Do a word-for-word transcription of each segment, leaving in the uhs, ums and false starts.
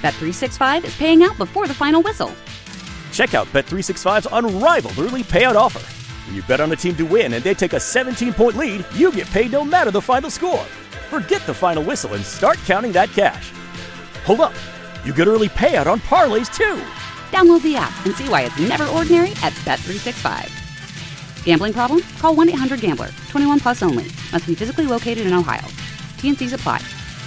Bet three sixty-five is paying out before the final whistle. Check out Bet three sixty-five's unrivaled early payout offer. When you bet on a team to win and they take a seventeen-point lead, you get paid no matter the final score. Forget the final whistle and start counting that cash. Hold up. You get early payout on parlays, too. Download the app and see why it's never ordinary at Bet three sixty-five. Gambling problem? Call one eight hundred gambler. twenty-one plus only. Must be physically located in Ohio. T N Cs apply.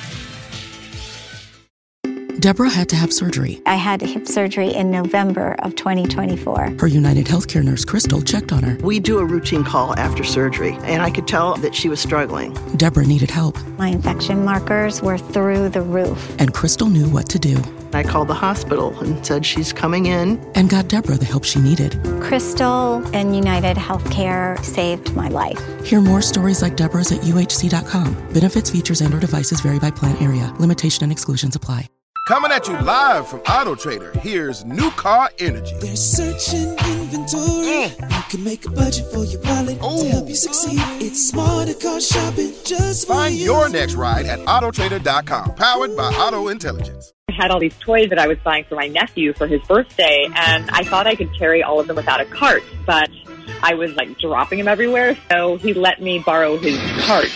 Deborah had to have surgery. I had hip surgery in November of twenty twenty-four. Her United Healthcare nurse, Crystal, checked on her. We do a routine call after surgery, and I could tell that she was struggling. Deborah needed help. My infection markers were through the roof. And Crystal knew what to do. I called the hospital and said she's coming in. And got Deborah the help she needed. Crystal and United Healthcare saved my life. Hear more stories like Deborah's at U H C dot com. Benefits, features, and or devices vary by plan area. Limitation and exclusions apply. Coming at you live from Auto Trader, here's New Car Energy. They're searching inventory. Mm. You can make a budget for your wallet Ooh. To help you succeed. It's smarter car shopping just for Find you. your next ride at auto trader dot com, powered by Auto Intelligence. I had all these toys that I was buying for my nephew for his birthday, and I thought I could carry all of them without a cart, but I was like dropping them everywhere, so he let me borrow his cart.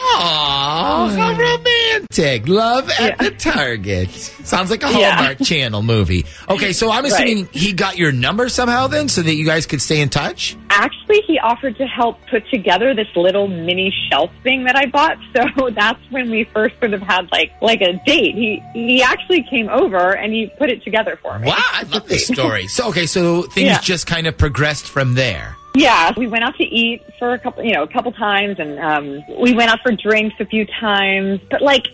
Aww, how romantic. Love at yeah. the Target. Sounds like a Hallmark yeah. Channel movie. Okay, so I'm assuming right. he got your number somehow then so that you guys could stay in touch? Actually, he offered to help put together this little mini shelf thing that I bought, so that's when we first sort of had like like a date. He he actually came over and he put it together for me. Wow, I love this story. So, okay, so things yeah. just kind of progressed from there. Yeah, we went out to eat for a couple, you know, a couple times, and um, we went out for drinks a few times. But like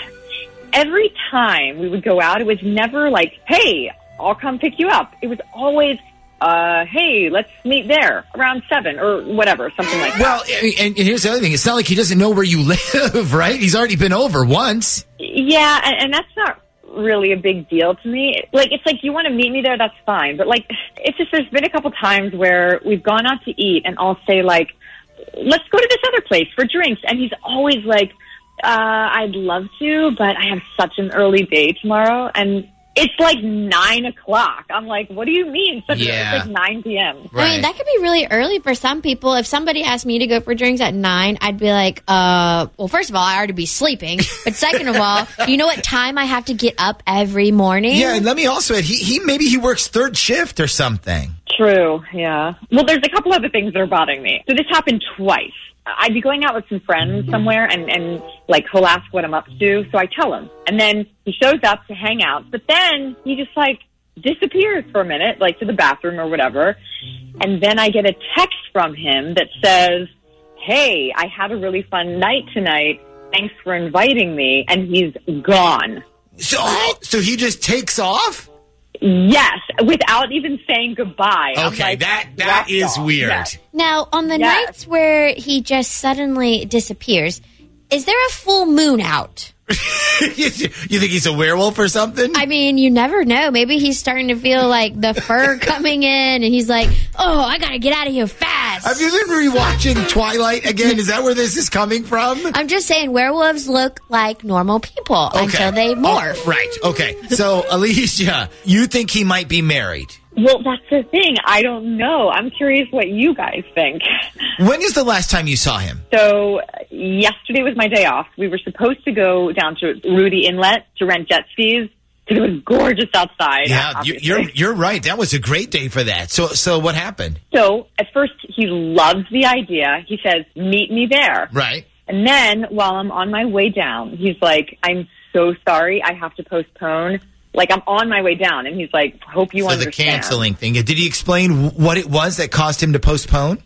every time we would go out, it was never like, "Hey, I'll come pick you up." It was always, uh, "Hey, let's meet there around seven or whatever, something like that." Well, and, and here's the other thing: it's not like he doesn't know where you live, right? He's already been over once. Yeah, and, and that's not really a big deal to me. Like, it's like, you want to meet me there, that's fine. But like, it's just, there's been a couple times where we've gone out to eat and I'll say like, let's go to this other place for drinks. And he's always like, uh, I'd love to, but I have such an early day tomorrow. And it's like nine o'clock. I'm like, what do you mean? Such yeah. It's like nine p.m. Right. I mean, that could be really early for some people. If somebody asked me to go for drinks at nine, I'd be like, uh, well, first of all, I already be sleeping. But second of all, do you know what time I have to get up every morning? Yeah, and let me also add, he, he maybe he works third shift or something. True, yeah. Well, there's a couple other things that are bothering me. So this happened twice. I'd be going out with some friends somewhere, and, and like, he'll ask what I'm up to, so I tell him. And then he shows up to hang out, but then he just, like, disappears for a minute, like, to the bathroom or whatever. And then I get a text from him that says, hey, I had a really fun night tonight. Thanks for inviting me. And he's gone. So, so he just takes off? Yes, without even saying goodbye. Okay, like, that that is off. Weird. Yes. Now, on the yes. nights where he just suddenly disappears, is there a full moon out? You think he's a werewolf or something? I mean, you never know. Maybe he's starting to feel like the fur coming in, and he's like, oh, I got to get out of here fast. Have you been rewatching Twilight again? Is that where this is coming from? I'm just saying, werewolves look like normal people okay. until they morph. Oh, right, okay. So, Alicia, you think he might be married? Well, that's the thing. I don't know. I'm curious what you guys think. When is the last time you saw him? So, yesterday was my day off. We were supposed to go down to Rudy Inlet to rent jet skis because it was gorgeous outside. Yeah, obviously. you're you're right. That was a great day for that. So, so what happened? So, at first, he loves the idea. He says, meet me there. Right. And then, while I'm on my way down, he's like, I'm so sorry. I have to postpone. Like, I'm on my way down, and he's like, hope you so understand. So the canceling thing. Did he explain what it was that caused him to postpone?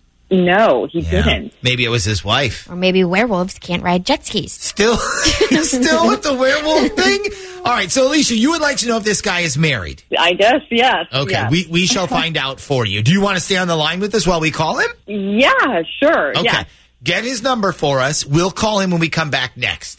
No, he yeah. didn't. Maybe it was his wife. Or maybe werewolves can't ride jet skis. Still, still with the werewolf thing? All right, so Alicia, you would like to know if this guy is married. I guess, yes. Okay, yes. we we shall find out for you. Do you want to stay on the line with us while we call him? Yeah, sure. Okay, yes. Get his number for us. We'll call him when we come back next.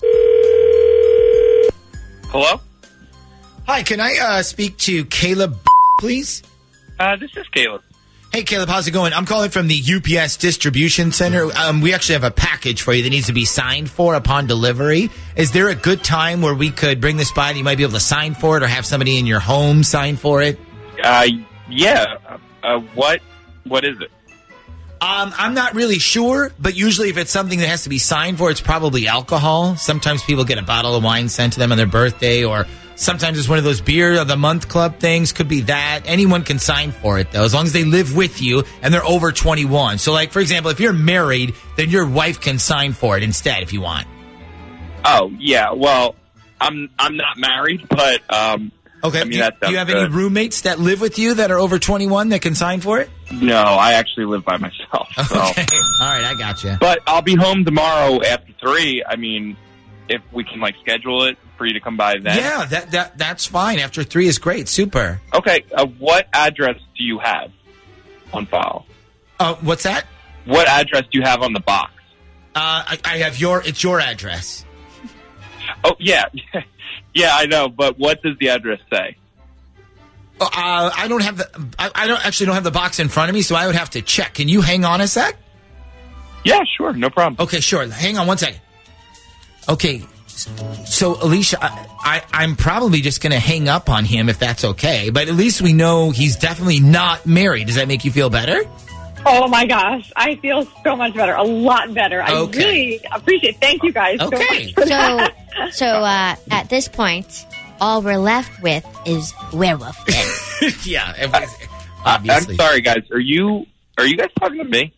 Hello? Hi, can I uh, speak to Caleb, please? Uh, this is Caleb. Hey, Caleb, how's it going? I'm calling from the U P S distribution center. Um, we actually have a package for you that needs to be signed for upon delivery. Is there a good time where we could bring this by and you might be able to sign for it or have somebody in your home sign for it? Uh, yeah. Uh, what? What is it? Um, I'm not really sure, but usually if it's something that has to be signed for, it's probably alcohol. Sometimes people get a bottle of wine sent to them on their birthday, or sometimes it's one of those beer of the month club things. Could be that. Anyone can sign for it, though, as long as they live with you and they're over twenty-one. So, like, for example, if you're married, then your wife can sign for it instead if you want. Oh, yeah. Well, I'm I'm not married, but... Um, okay. I mean, do, that do you have good. any roommates that live with you that are over twenty-one that can sign for it? No, I actually live by myself. So. Okay. All right, I got you. But I'll be home tomorrow after three. I mean, if we can, like, schedule it for you to come by then. Yeah, that that that's fine. After three is great. Super. Okay. Uh, what address do you have on file? Uh, what's that? What address do you have on the box? Uh, I, I have your. It's your address. Oh yeah, yeah, I know. But what does the address say? Uh, I don't have the. I, I don't actually don't have the box in front of me, so I would have to check. Can you hang on a sec? Yeah, sure, no problem. Okay, sure. Hang on one second. Okay, so Alicia, I, I, I'm probably just going to hang up on him if that's okay. But at least we know he's definitely not married. Does that make you feel better? Oh my gosh, I feel so much better, a lot better. I Okay. really appreciate it. Thank you guys so Okay. much for So, that. so uh, at this point, all we're left with is werewolf. Then. Yeah, it was- I'm obviously. sorry, guys. Are you are you guys talking to me?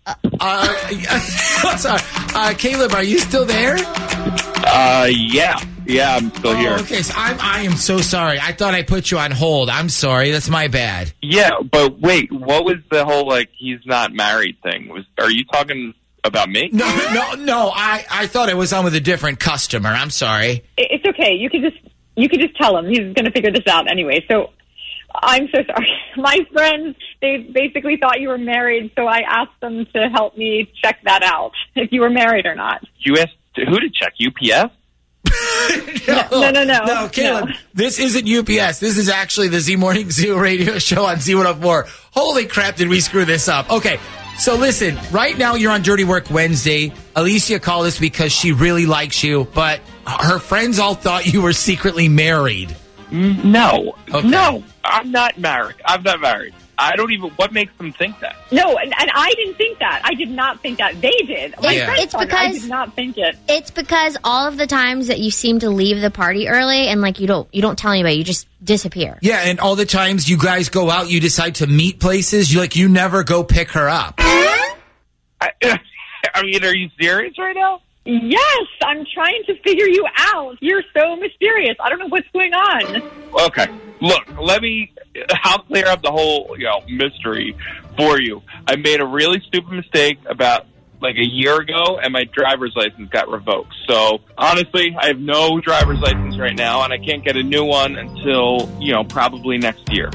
Uh, sorry. Uh, Caleb, are you still there? Uh, yeah, yeah, I'm still here. Oh, okay, so I'm, I am so sorry. I thought I put you on hold. I'm sorry. That's my bad. Yeah, but wait, what was the whole like he's not married thing? Was are you talking about me? No, no, no. I, I thought I was on with a different customer. I'm sorry. It- It's okay. You could just you could just tell him he's going to figure this out anyway. So I'm so sorry. My friends, they basically thought you were married, so I asked them to help me check that out, if you were married or not. You asked who to check? U P S? No, no, no, no. No, Caleb, No. this isn't U P S. This is actually the Z Morning Zoo radio show on Z one oh four. Holy crap, did we screw this up? Okay, so listen, right now you're on Dirty Work Wednesday. Alicia called us because she really likes you, but her friends all thought you were secretly married. No, Okay. no, I'm not married. I'm not married. I don't even. What makes them think that? No, and, and I didn't think that. I did not think that. They did. My Yeah. friends It's thought it. I because- did not think it. It's because all of the times that you seem to leave the party early and like you don't you don't tell anybody, you just disappear. Yeah, and all the times you guys go out, you decide to meet places, you like you never go pick her up. I, I mean, are you serious right now? Yes, I'm trying to figure you out. You're so mysterious. I don't know what's going on. Okay, look, let me. I'll clear up the whole, you know, mystery for you. I made a really stupid mistake about like a year ago, and my driver's license got revoked. So honestly, I have no driver's license right now, and I can't get a new one until you know probably next year.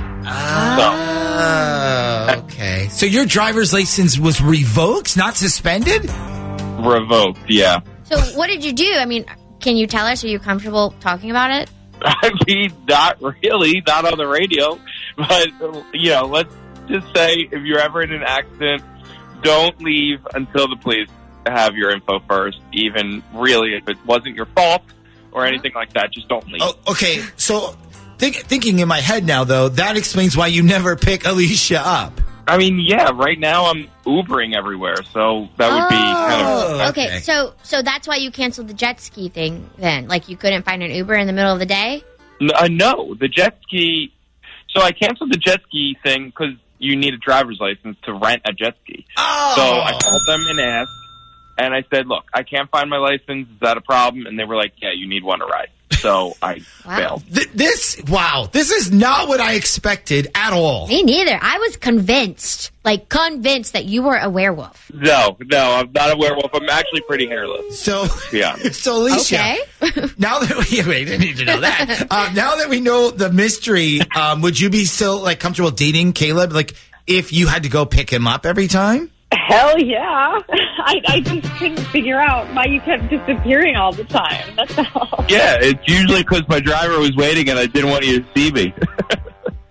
Oh, okay. So your driver's license was revoked, not suspended? Revoked, yeah. So what did you do? I mean, can you tell us? Are you comfortable talking about it? I mean, not really, not on the radio, but, you know, let's just say if you're ever in an accident, don't leave until the police have your info first, even really if it wasn't your fault or anything like that, just don't leave. Oh, okay, so think, thinking in my head now, though, that explains why you never pick Alicia up. I mean, yeah, right now I'm Ubering everywhere, so that would be kind of... Oh, okay. So so that's why you canceled the jet ski thing then? Like you couldn't find an Uber in the middle of the day? N- uh, no, the jet ski... So I canceled the jet ski thing because you need a driver's license to rent a jet ski. Oh. So I called them and asked, and I said, look, I can't find my license. Is that a problem? And they were like, yeah, you need one to ride. So I Wow. failed. Th- this, wow, this is not what I expected at all. Me neither. I was convinced, like convinced that you were a werewolf. No, no, I'm not a werewolf. I'm actually pretty hairless. So, Yeah. so Alicia, Okay. now that we, wait, I didn't need to know that. Uh, now that we know the mystery, um, would you be still like comfortable dating Caleb? Like if you had to go pick him up every time? Hell yeah. I, I just couldn't figure out why you kept disappearing all the time. That's all. Yeah, it's usually because my driver was waiting and I didn't want you to see me.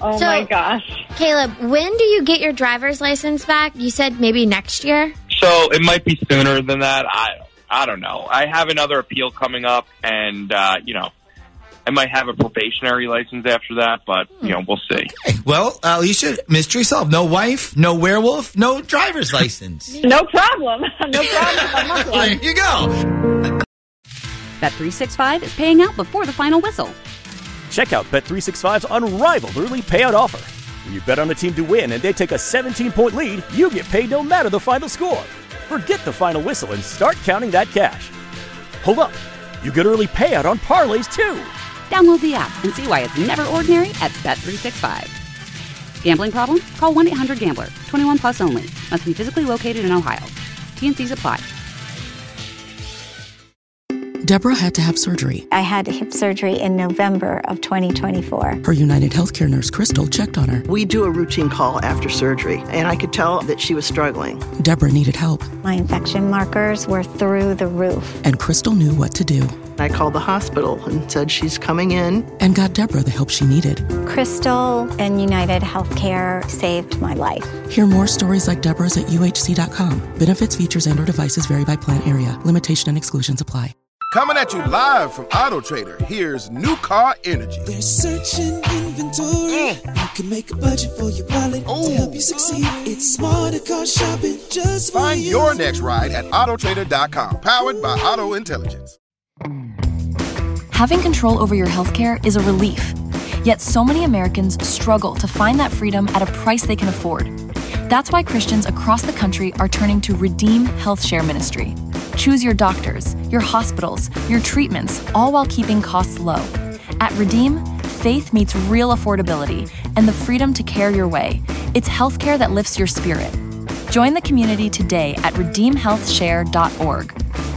Oh, So- my gosh. Caleb, when do you get your driver's license back? You said maybe next year? So it might be sooner than that. I I don't know. I have another appeal coming up, and, uh, you know, I might have a probationary license after that, but, you know, we'll see. Okay. Well, Alicia, mystery solved. No wife, no werewolf, no driver's license. No problem. No problem. I'm not There one. you go. Bet three sixty-five is paying out before the final whistle. Check out Bet three sixty-five's unrivaled early payout offer. When you bet on a team to win and they take a seventeen-point lead, you get paid no matter the final score. Forget the final whistle and start counting that cash. Hold up. You get early payout on parlays, too. Download the app and see why it's never ordinary at Bet three sixty-five. Gambling problem? Call one eight hundred gambler. twenty-one plus only. Must be physically located in Ohio. T N Cs apply. Deborah had to have surgery. I had hip surgery in November of twenty twenty-four. Her United Healthcare nurse, Crystal, checked on her. We do a routine call after surgery, and I could tell that she was struggling. Deborah needed help, My infection markers were through the roof. and Crystal knew what to do I called the hospital and said she's coming in. and got Deborah the help she needed. Crystal and United Healthcare saved my life. Hear more stories like Deborah's at U H C dot com. Benefits, features, and or devices vary by plan area. Limitation and exclusions apply. Coming at you live from Auto Trader, here's New Car Energy. They're searching inventory. You can make a budget for your wallet to help you succeed. It's smarter car shopping just for Find you. your next ride at auto trader dot com, powered by Auto Intelligence. Having control over your healthcare is a relief. Yet so many Americans struggle to find that freedom at a price they can afford. That's why Christians across the country are turning to Redeem Health Share Ministry. Choose your doctors, your hospitals, your treatments, all while keeping costs low. At Redeem, faith meets real affordability and the freedom to care your way. It's healthcare that lifts your spirit. Join the community today at redeem health share dot org.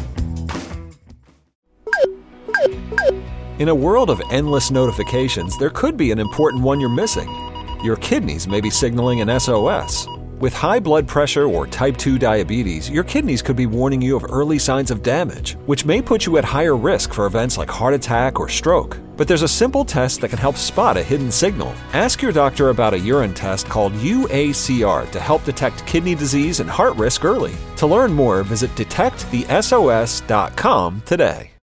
In a world of endless notifications, there could be an important one you're missing. Your kidneys may be signaling an S O S. With high blood pressure or type two diabetes, your kidneys could be warning you of early signs of damage, which may put you at higher risk for events like heart attack or stroke. But there's a simple test that can help spot a hidden signal. Ask your doctor about a urine test called U A C R to help detect kidney disease and heart risk early. To learn more, visit detect the S O S dot com today.